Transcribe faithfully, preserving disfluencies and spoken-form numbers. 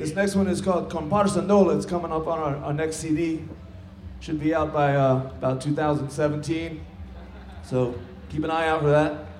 This next one is called Comparsandola. It's coming up on our, our next C D. Should be out by uh, about two thousand seventeen. So keep an eye out for that.